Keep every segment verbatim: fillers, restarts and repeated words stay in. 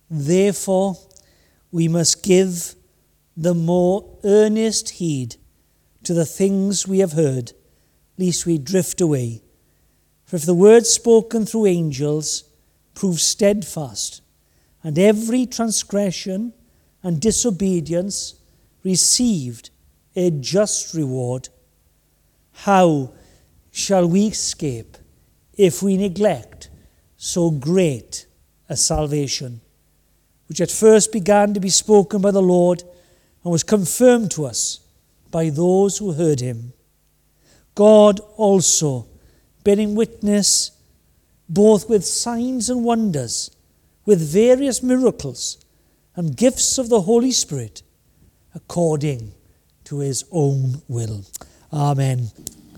Therefore, we must give the more earnest heed to the things we have heard, lest we drift away. For if the word spoken through angels proves steadfast, and every transgression and disobedience received a just reward, how shall we escape if we neglect so great a salvation, which at first began to be spoken by the Lord and was confirmed to us by those who heard him? God also, bearing witness both with signs and wonders, with various miracles and gifts of the Holy Spirit, according to his own will. Amen.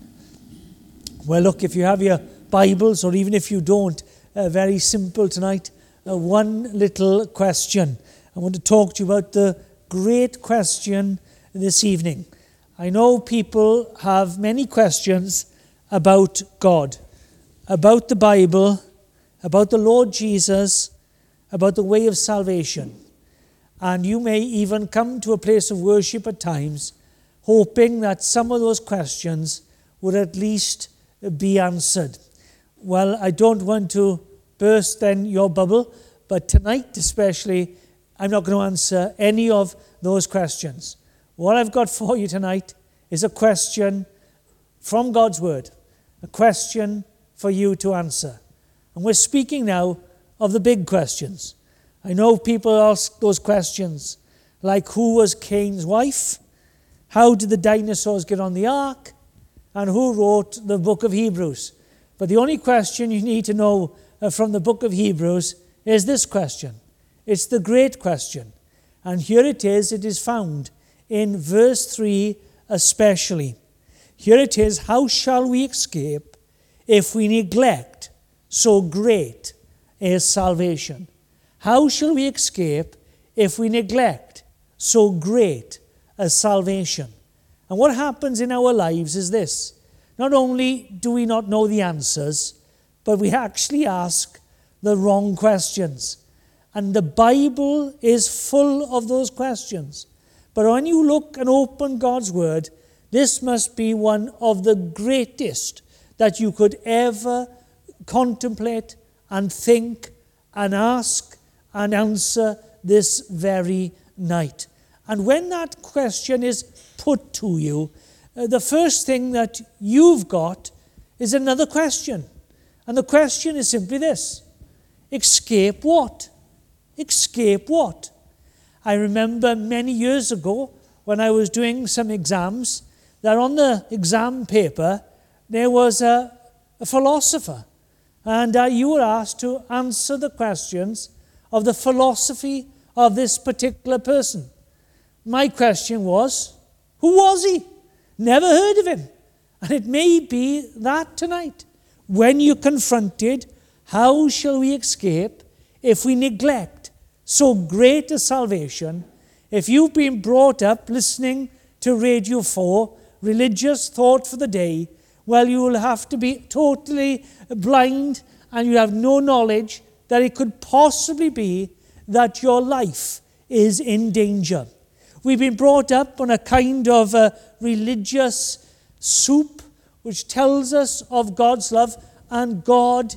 Well, look, if you have your Bibles, or even if you don't, uh, very simple tonight, uh, one little question. I want to talk to you about the great question this evening. I know people have many questions about God, about the Bible, about the Lord Jesus, about the way of salvation. And you may even come to a place of worship at times, hoping that some of those questions would at least be answered. Well, I don't want to burst then your bubble, but tonight especially, I'm not going to answer any of those questions. What I've got for you tonight is a question from God's Word, a question for you to answer. And we're speaking now of the big questions. I know people ask those questions, like who was Cain's wife? How did the dinosaurs get on the ark? And who wrote the book of Hebrews? But the only question you need to know from the book of Hebrews is this question. It's the great question. And here it is. It is found in verse three especially. Here it is. How shall we escape if we neglect so great a salvation? How shall we escape if we neglect so great a salvation? And what happens in our lives is this. Not only do we not know the answers, but we actually ask the wrong questions. And the Bible is full of those questions. But when you look and open God's Word, this must be one of the greatest that you could ever contemplate and think and ask and answer this very night. And when that question is put to you, uh, the first thing that you've got is another question. And the question is simply this: escape what? Escape what? I remember many years ago when I was doing some exams, that on the exam paper there was a, a philosopher. And uh, you were asked to answer the questions of the philosophy of this particular person. My question was, who was he? Never heard of him. And it may be that tonight, when you're confronted, how shall we escape if we neglect so great a salvation? If you've been brought up listening to Radio four, religious thought for the day, well, you will have to be totally blind and you have no knowledge that it could possibly be that your life is in danger. We've been brought up on a kind of a religious soup which tells us of God's love, and God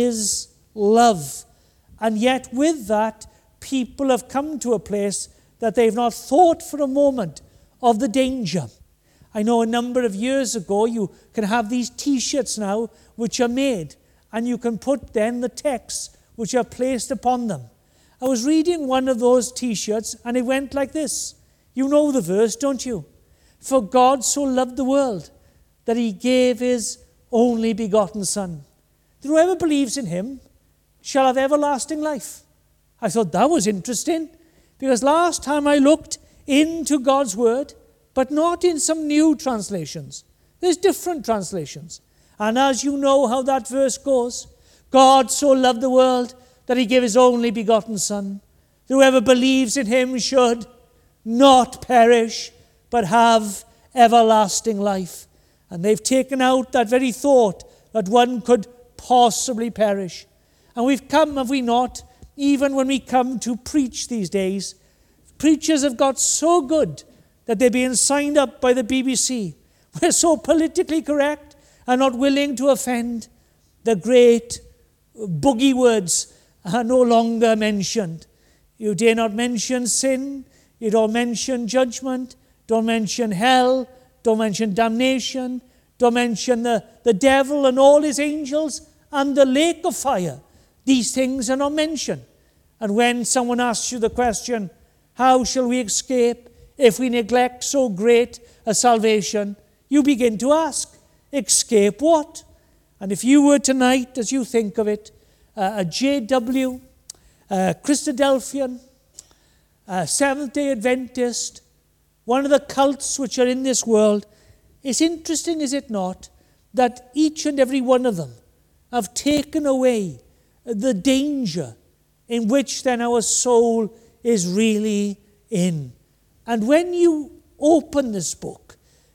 is love. And yet with that, people have come to a place that they've not thought for a moment of the danger. I know a number of years ago, you can have these T-shirts now which are made, and you can put then the texts which are placed upon them. I was reading one of those T-shirts, and it went like this. You know the verse, don't you? For God so loved the world that he gave his only begotten Son, that whoever believes in him shall have everlasting life. I thought that was interesting, because last time I looked into God's Word, but not in some new translations. There's different translations. And as you know how that verse goes, God so loved the world that he gave his only begotten Son, that whoever believes in him should not perish, but have everlasting life. And they've taken out that very thought that one could possibly perish. And we've come, have we not, even when we come to preach these days, preachers have got so good that they're being signed up by the B B C. We're so politically correct and not willing to offend. The great boogie words are no longer mentioned. You dare not mention sin. You don't mention judgment. Don't mention hell. Don't mention damnation. Don't mention the, the devil and all his angels and the lake of fire. These things are not mentioned. And when someone asks you the question, how shall we escape if we neglect so great a salvation? You begin to ask, escape what? And if you were tonight, as you think of it, uh, a J W, a Christadelphian, a Seventh-day Adventist, one of the cults which are in this world, it's interesting, is it not, that each and every one of them have taken away the danger in which then our soul is really in. And when you open this book,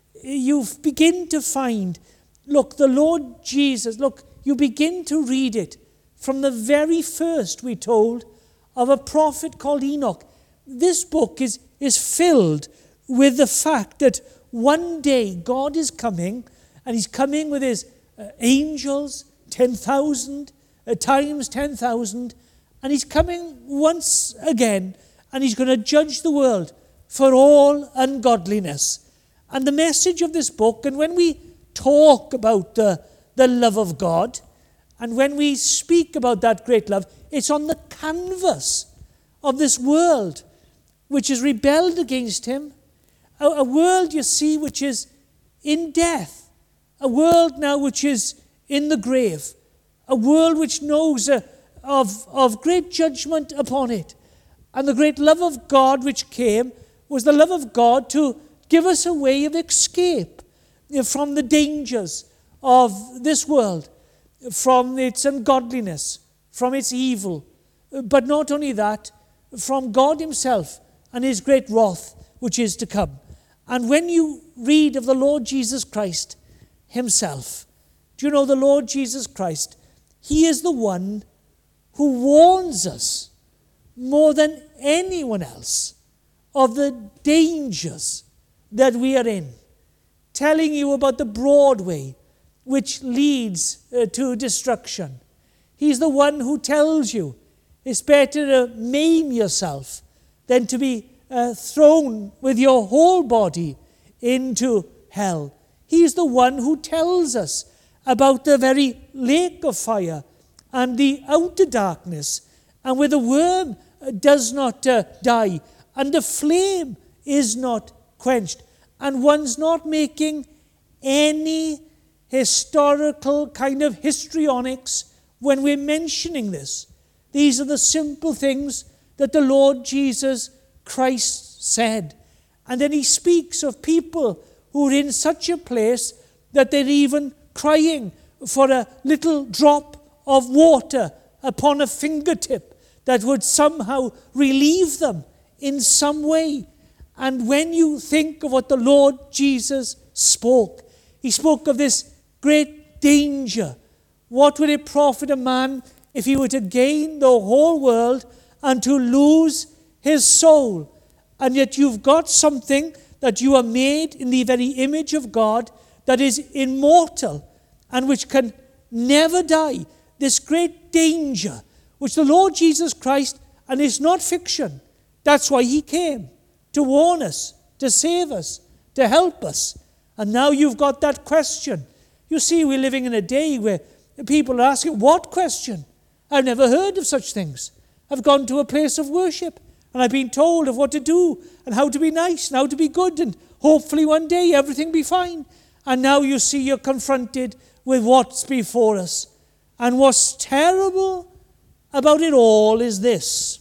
you begin to find, look, the Lord Jesus, look, you begin to read it from the very first, we're told, of a prophet called Enoch. This book is, is filled with the fact that one day God is coming, and he's coming with his uh, angels, ten thousand, uh, times ten thousand, and he's coming once again, and he's going to judge the world for all ungodliness. And the message of this book, and when we talk about uh, the love of God, and when we speak about that great love, it's on the canvas of this world which has rebelled against him. A, a world, you see, which is in death. A world now which is in the grave. A world which knows uh, of, of great judgment upon it. And the great love of God which came was the love of God to give us a way of escape from the dangers of this world, from its ungodliness, from its evil. But not only that, from God himself and his great wrath which is to come. And when you read of the Lord Jesus Christ himself, do you know the Lord Jesus Christ, he is the one who warns us more than anyone else of the dangers that we are in, telling you about the broad way which leads uh, to destruction. He's the one who tells you it's better to maim yourself than to be uh, thrown with your whole body into hell. He's the one who tells us about the very lake of fire and the outer darkness, and where the worm does not uh, die and the flame is not quenched. And one's not making any historical kind of histrionics when we're mentioning this. These are the simple things that the Lord Jesus Christ said. And then he speaks of people who are in such a place that they're even crying for a little drop of water upon a fingertip that would somehow relieve them in some way. And when you think of what the Lord Jesus spoke, he spoke of this great danger. What would it profit a man if he were to gain the whole world and to lose his soul? And yet you've got something that you are made in the very image of God that is immortal and which can never die. This great danger which the Lord Jesus Christ, and it's not fiction, that's why he came, to warn us, to save us, to help us. And now you've got that question. You see, we're living in a day where people are asking, what question? I've never heard of such things. I've gone to a place of worship and I've been told of what to do and how to be nice and how to be good, and hopefully one day everything be fine. And now you see you're confronted with what's before us. And what's terrible about it all is this.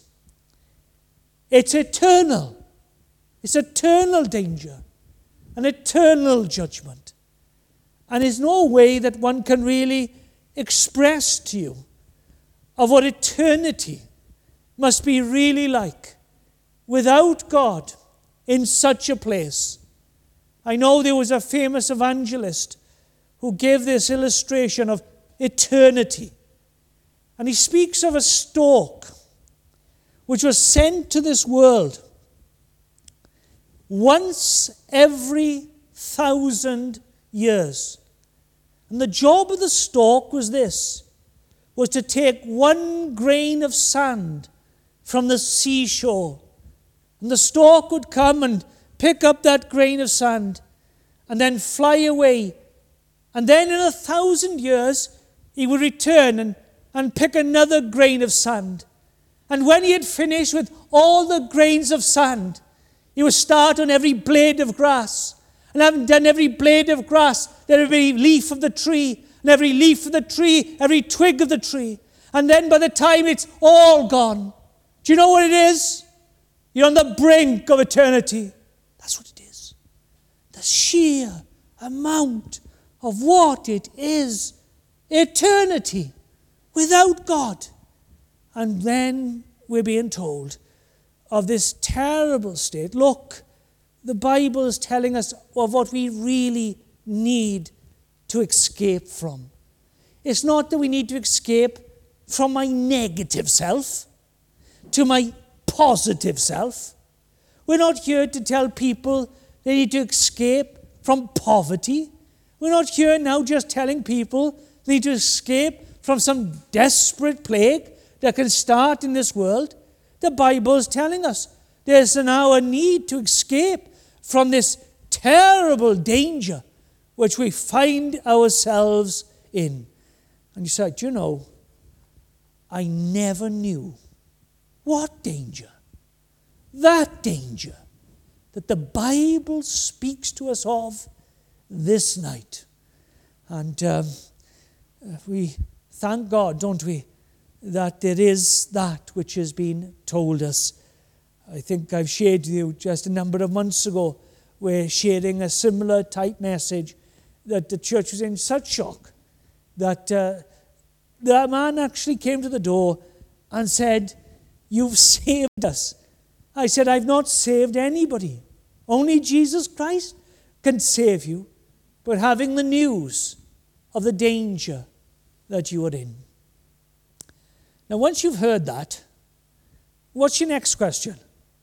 It's eternal. It's eternal danger, an eternal judgment. And there's no way that one can really express to you of what eternity must be really like without God in such a place. I know there was a famous evangelist who gave this illustration of eternity. And he speaks of a stalk. which was sent to this world once every thousand years. And the job of the stork was this, was to take one grain of sand from the seashore. And the stork would come and pick up that grain of sand and then fly away. And then in a thousand years, he would return and, and pick another grain of sand. And when he had finished with all the grains of sand, he would start on every blade of grass. And having done every blade of grass, then every leaf of the tree, and every leaf of the tree, every twig of the tree. And then by the time it's all gone, do you know what it is? You're on the brink of eternity. That's what it is. The sheer amount of what it is. Eternity without God. And then we're being told of this terrible state. Look, the Bible is telling us of what we really need to escape from. It's not that we need to escape from my negative self to my positive self. We're not here to tell people they need to escape from poverty. We're not here now just telling people they need to escape from some desperate plague that can start in this world. The Bible is telling us there's now a need to escape from this terrible danger which we find ourselves in. And you say, do you know, I never knew what danger, that danger that the Bible speaks to us of this night. And um, we thank God, don't we, that there is that which has been told us. I think I've shared with you just a number of months ago, we're sharing a similar type message that the church was in such shock that uh, the man actually came to the door and said, "You've saved us." I said, "I've not saved anybody. Only Jesus Christ can save you." But having the news of the danger that you are in. Now, once you've heard that, what's your next question?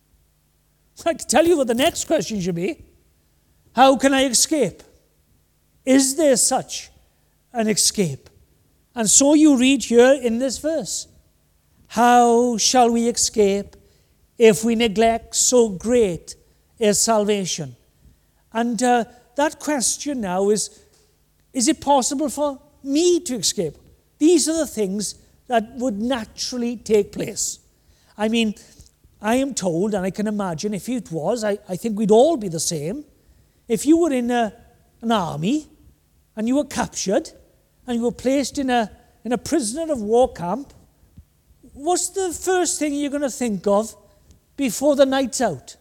I can tell you what the next question should be. How can I escape? Is there such an escape? And so you read here in this verse, how shall we escape if we neglect so great a salvation? And uh, that question now is, is it possible for me to escape? These are the things that would naturally take place. I mean, I am told, and I can imagine if it was, I, I think we'd all be the same. If you were in a, an army and you were captured and you were placed in a, in a prisoner of war camp, what's the first thing you're going to think of before the night's out?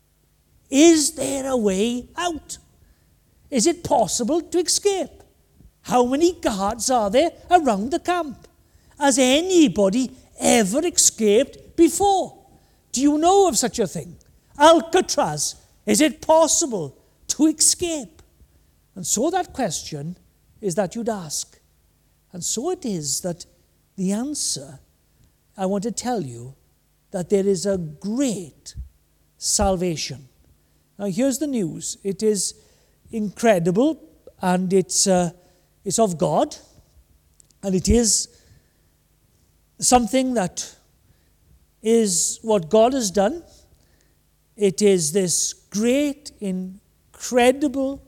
Is there a way out? Is it possible to escape? How many guards are there around the camp? Has anybody ever escaped before? Do you know of such a thing? Alcatraz, is it possible to escape? And so that question is that you'd ask. And so it is that the answer, I want to tell you that there is a great salvation. Now here's the news. It is incredible and it's, uh, it's of God, and it is something that is what God has done. It is this great, incredible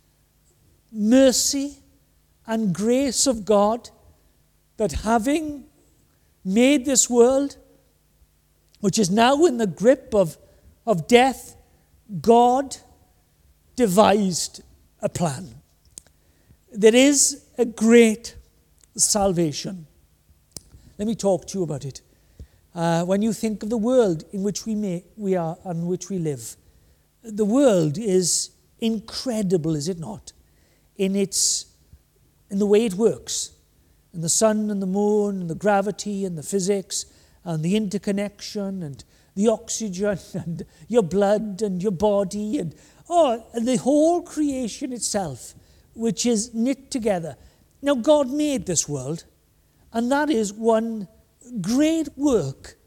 mercy and grace of God that having made this world, which is now in the grip of, of death, God devised a plan. There is a great salvation. Let me talk to you about it. Uh, when you think of the world in which we may, we are and which we live, the world is incredible, is it not? In its, in the way it works, in the sun and the moon and the gravity and the physics and the interconnection and the oxygen and your blood and your body and oh, and the whole creation itself, which is knit together. Now, God made this world, and that is one great work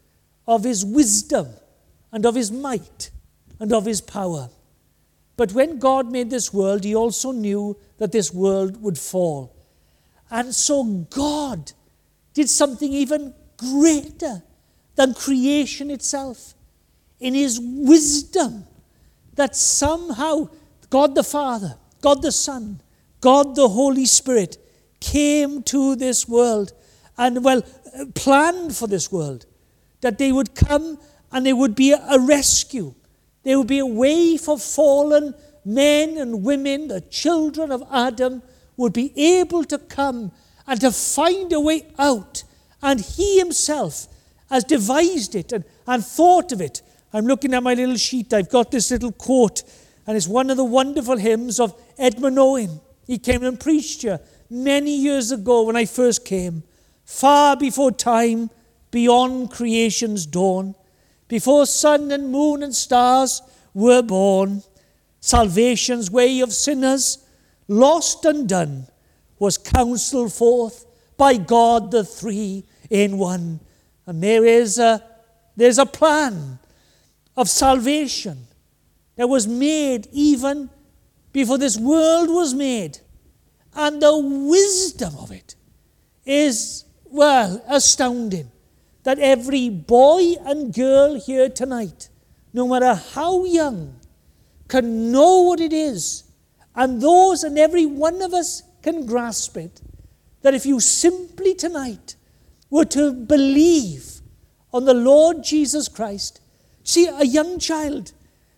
of his wisdom and of his might and of his power. But when God made this world, he also knew that this world would fall. And so God did something even greater than creation itself. In his wisdom, that somehow God the Father, God the Son, God the Holy Spirit came to this world and, well, planned for this world. That they would come and there would be a rescue. There would be a way for fallen men and women, the children of Adam, would be able to come and to find a way out. And he himself has devised it and, and thought of it. I'm looking at my little sheet. I've got this little quote, and it's one of the wonderful hymns of Edmund Owen. He came and preached here many years ago when I first came. Far before time, beyond creation's dawn, before sun and moon and stars were born, salvation's way of sinners, lost and done, was counselled forth by God the three in one. And there is a, there's a plan of salvation that was made even before this world was made. And the wisdom of it is, well, astounding. That every boy and girl here tonight, no matter how young, can know what it is. And those and every one of us can grasp it. That if you simply tonight were to believe on the Lord Jesus Christ. See, a young child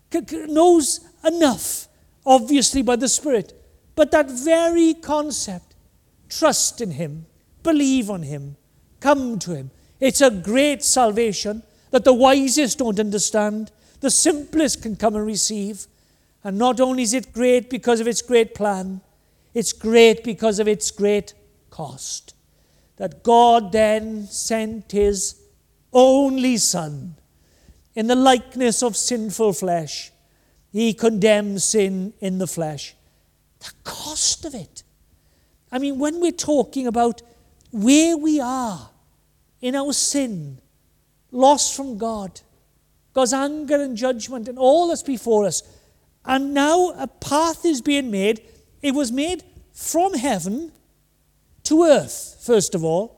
knows enough, obviously by the Spirit, but that very concept, trust in him, believe on him, come to him. It's a great salvation that the wisest don't understand, the simplest can come and receive. And not only is it great because of its great plan, it's great because of its great cost. That God then sent his only Son in the likeness of sinful flesh. He condemned sin in the flesh. The cost of it. I mean, when we're talking about where we are in our sin, lost from God, God's anger and judgment and all that's before us, and now a path is being made. It was made from heaven to earth, first of all.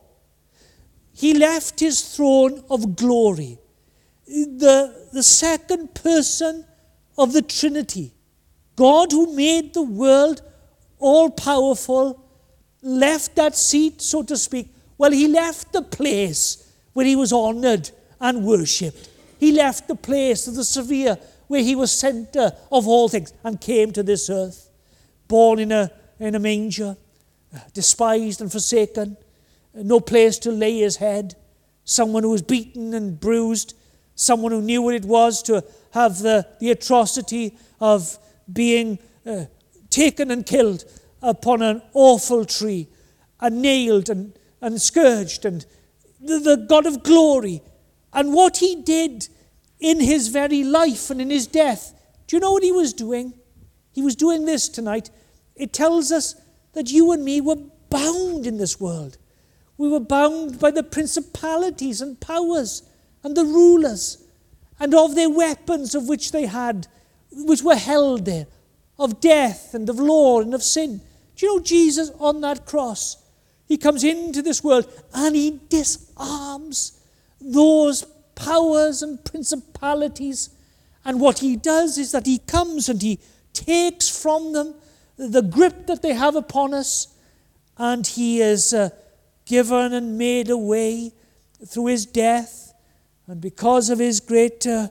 He left his throne of glory. The, the second person of the Trinity, God who made the world all-powerful, left that seat, so to speak. Well, he left the place where he was honored and worshipped. He left the place of the severe where he was center of all things and came to this earth, born in a, in a manger, despised and forsaken, no place to lay his head, someone who was beaten and bruised, someone who knew what it was to have the, the atrocity of being uh, taken and killed upon an awful tree, and nailed and, and scourged, and the, the God of glory. And what he did in his very life and in his death, do you know what he was doing? He was doing this tonight. It tells us that you and me were bound in this world. We were bound by the principalities and powers and the rulers and of their weapons of which they had, which were held there, of death and of law and of sin. Do you know Jesus on that cross? He comes into this world and he disarms those powers and principalities. And what he does is that he comes and he takes from them the grip that they have upon us, and he is uh, given and made a way through his death, and because of his great uh,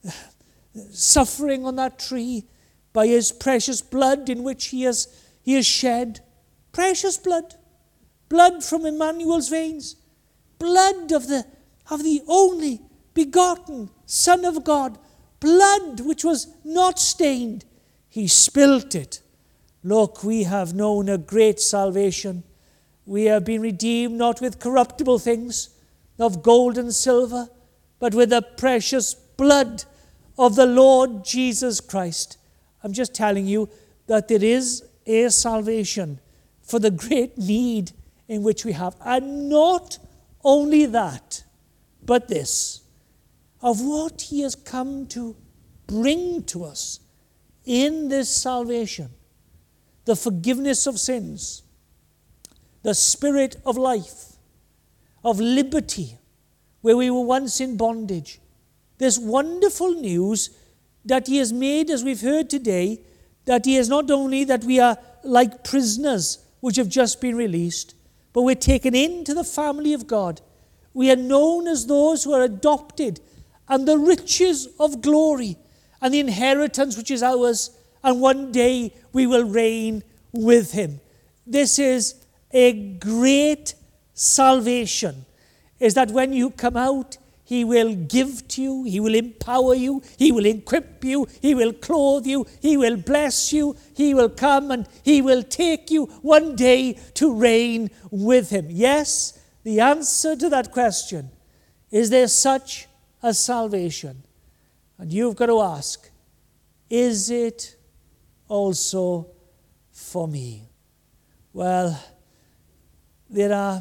suffering on that tree, by his precious blood in which he has, he has shed, precious blood, blood from Emmanuel's veins, blood of the, of the only begotten Son of God, blood which was not stained. He spilt it. Look, we have known a great salvation. We have been redeemed not with corruptible things, of gold and silver, but with the precious blood of the Lord Jesus Christ. I'm just telling you that there is a salvation for the great need in which we have. And not only that, but this, of what he has come to bring to us in this salvation. The forgiveness of sins, the spirit of life, of liberty, where we were once in bondage. This wonderful news that he has made, as we've heard today, that he is not only that we are like prisoners which have just been released, but we're taken into the family of God. We are known as those who are adopted, and the riches of glory and the inheritance which is ours, and one day we will reign with him. This is a great salvation, is that when you come out, he will give to you, he will empower you, he will equip you, he will clothe you, he will bless you, he will come and he will take you one day to reign with him. Yes, the answer to that question, is there such a salvation? And you've got to ask, is it also for me? Well, there are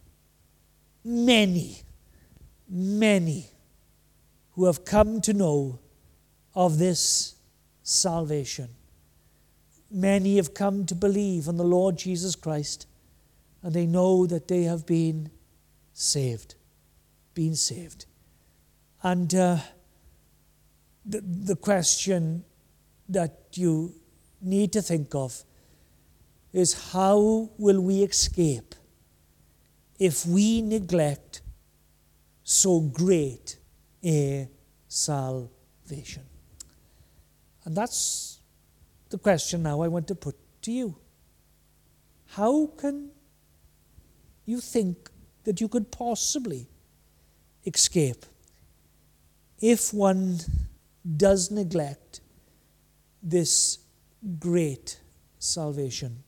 many, many who have come to know of this salvation. Many have come to believe on the Lord Jesus Christ, and they know that they have been saved, been saved. And uh, the, the question that you need to think of is, how will we escape if we neglect so great a salvation? And that's the question now I want to put to you. How can you think that you could possibly escape if one does neglect this great salvation?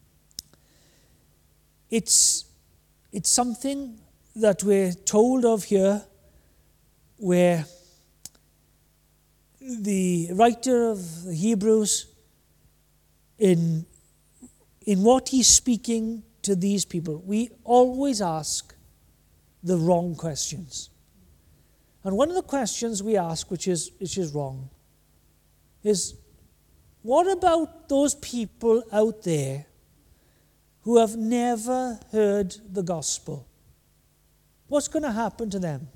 It's, it's something that we're told of here, where the writer of the Hebrews, in, in what he's speaking to these people, we always ask the wrong questions. And one of the questions we ask, which is, which is wrong, is, what about those people out there who have never heard the gospel? What's going to happen to them?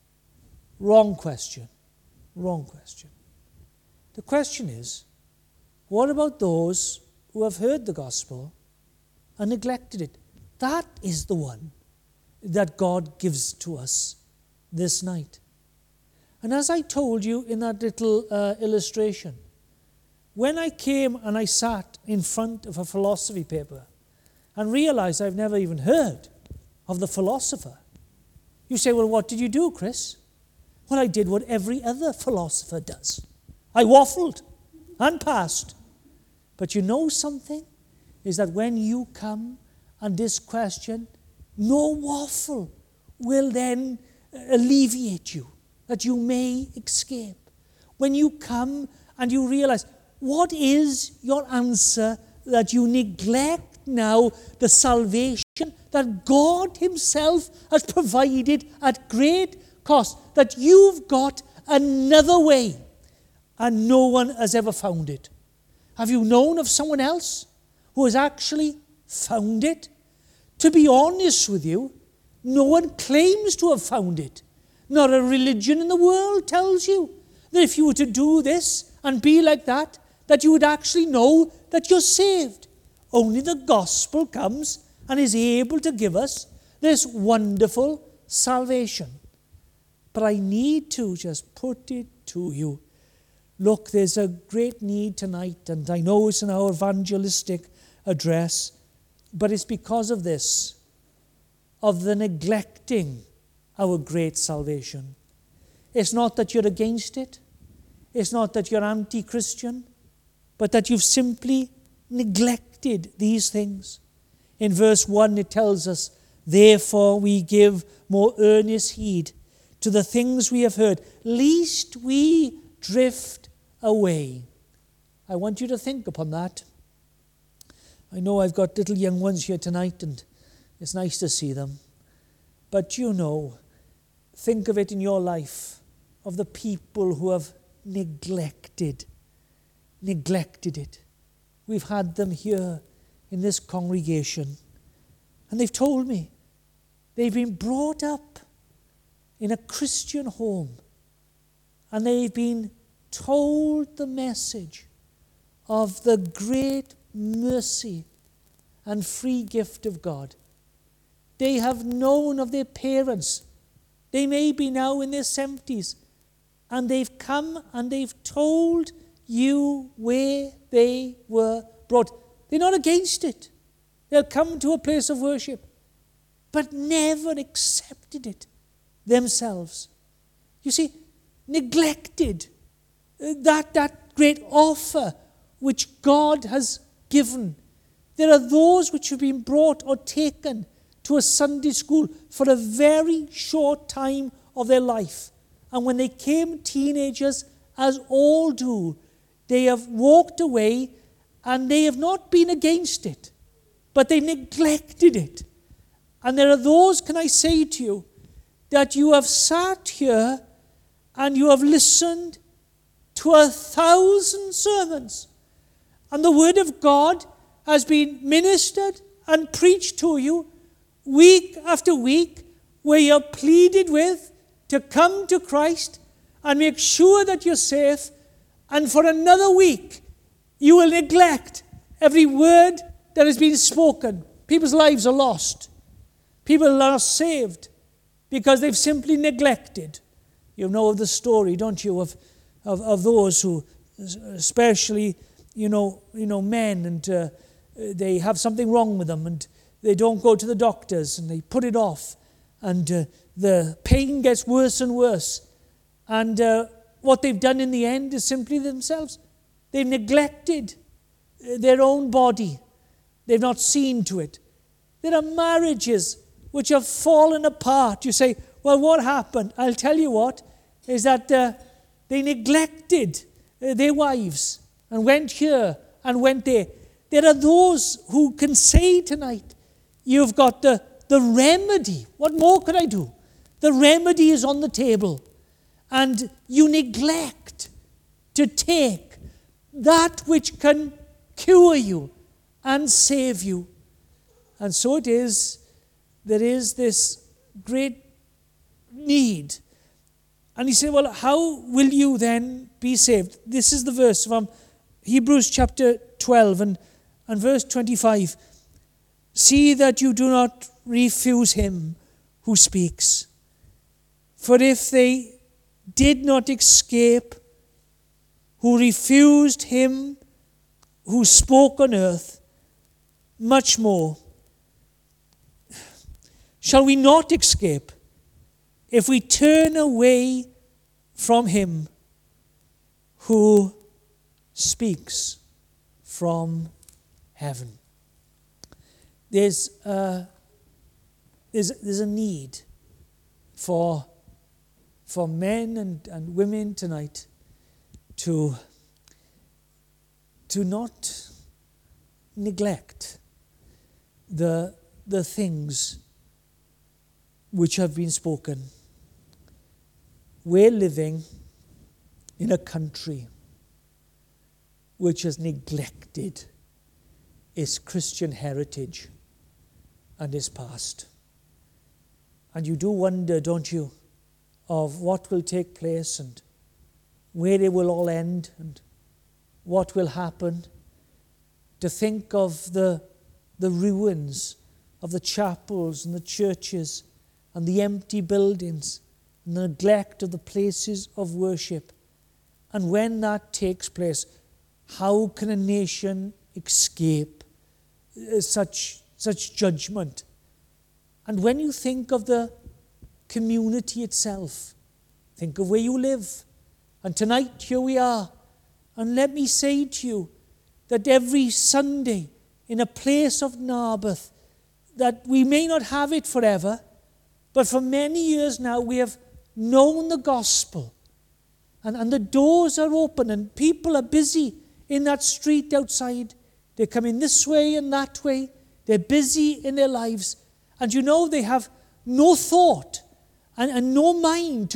Wrong question. Wrong question. The question is, what about those who have heard the gospel and neglected it? That is the one that God gives to us this night. And as I told you in that little uh, illustration, when I came and I sat in front of a philosophy paper and realized I've never even heard of the philosopher, you say, well, what did you do, Chris? Well, I did what every other philosopher does. I waffled and passed. But you know something? Is that when you come and this question, no waffle will then alleviate you, that you may escape. When you come and you realize, what is your answer that you neglect now the salvation that God himself has provided at great cost, that you've got another way and no one has ever found it? Have you known of someone else who has actually found it? To be honest with you, no one claims to have found it. Not a religion in the world tells you that if you were to do this and be like that, that you would actually know that you're saved. Only the gospel comes and is able to give us this wonderful salvation. But I need to just put it to you. Look, there's a great need tonight, and I know it's in our evangelistic address, but it's because of this, of the neglecting our great salvation. It's not that you're against it. It's not that you're anti-Christian, but that you've simply neglected these things. In verse one, it tells us, therefore we give more earnest heed to the things we have heard, lest we drift away. I want you to think upon that. I know I've got little young ones here tonight, and it's nice to see them. But you know, think of it in your life of the people who have neglected, neglected it. We've had them here in this congregation, and they've told me they've been brought up in a Christian home, and they've been told the message of the great mercy and free gift of God. They have known of their parents. They may be now in their seventies, and they've come and they've told you where they were brought. They're not against it. They'll come to a place of worship, but never accepted it themselves. You see, neglected that, that great offer which God has given. There are those which have been brought or taken to a Sunday school for a very short time of their life. And when they came teenagers, as all do, they have walked away and they have not been against it, but they neglected it. And there are those, can I say to you, that you have sat here and you have listened to a thousand sermons, and the Word of God has been ministered and preached to you week after week, where you're pleaded with to come to Christ and make sure that you're safe, and for another week you will neglect every word that has been spoken. People's lives are lost. People are saved because they've simply neglected. You know of the story, don't you, of of, of those who, especially, you know, you know, men, and uh, they have something wrong with them, and they don't go to the doctors, and they put it off, and uh, the pain gets worse and worse. And uh, what they've done in the end is simply themselves. They've neglected their own body. They've not seen to it. There are marriages which have fallen apart. You say, well, what happened? I'll tell you what, is that uh, they neglected uh, their wives and went here and went there. There are those who can say tonight, you've got the, the remedy. What more could I do? The remedy is on the table. And you neglect to take that which can cure you and save you. And so it is, there is this great need. And he said, well, how will you then be saved? This is the verse from Hebrews chapter twelve and, and verse twenty-five. See that you do not refuse him who speaks. For if they did not escape who refused him who spoke on earth, much more shall we not escape if we turn away from him who speaks from heaven. There's a, there's, there's a need for, for men and, and women tonight to, to not neglect the, the things which have been spoken. We're living in a country which has neglected its Christian heritage and its past. And you do wonder, don't you, of what will take place and where it will all end and what will happen. To think of the, the ruins of the chapels and the churches and the empty buildings and the neglect of the places of worship. And when that takes place, how can a nation escape such, such judgment? And when you think of the community itself, think of where you live. And tonight, here we are. And let me say to you that every Sunday in a place of Narberth, that we may not have it forever, but for many years now we have known the gospel. And, and the doors are open and people are busy in that street outside. They're coming this way and that way. They're busy in their lives. And you know, they have no thought and, and no mind to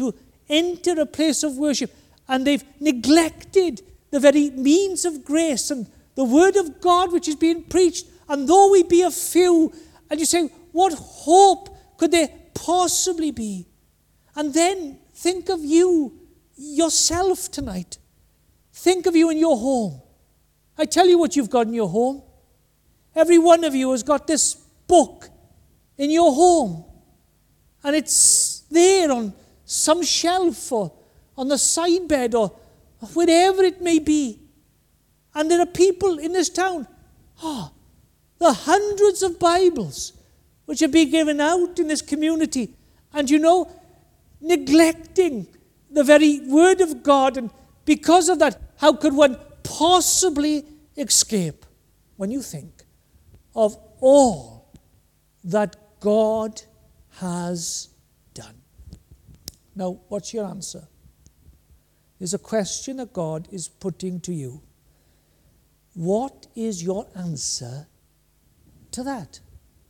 enter a place of worship and they've neglected the very means of grace and the word of God which is being preached, and though we be a few, and you say, what hope could there possibly be? And then think of you, yourself tonight. Think of you in your home. I tell you what you've got in your home. Every one of you has got this book in your home. And it's there on some shelf or on the side bed or wherever it may be. And there are people in this town, oh, the hundreds of Bibles which are being given out in this community. And you know, neglecting the very word of God. And because of that, how could one possibly escape when you think of all that God has done? Now, what's your answer? There's a question that God is putting to you. What is your answer to that?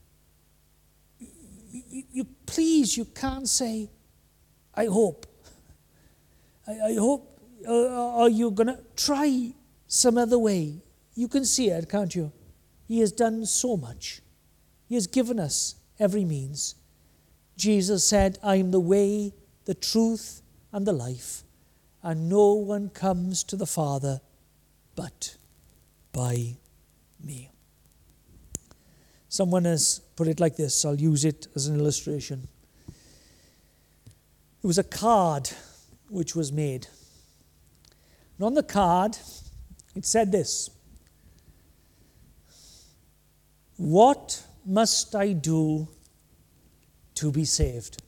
You, you, you please, you can't say, I hope. I, I hope, uh, are you going to try some other way? You can see it, can't you? He has done so much. He has given us every means. Jesus said, I am the way, the truth, and the life, and no one comes to the Father but by me. Someone has put it like this. I'll use it as an illustration. There was a card which was made. And on the card, it said this: what must I do to be saved?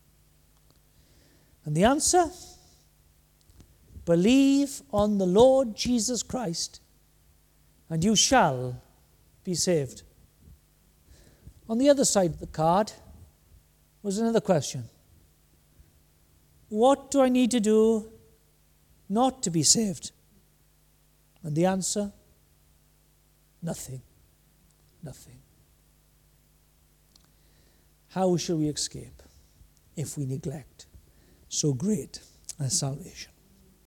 And the answer: believe on the Lord Jesus Christ, and you shall be saved. On the other side of the card was another question. What do I need to do not to be saved? And the answer: nothing. Nothing. How shall we escape if we neglect so great a salvation?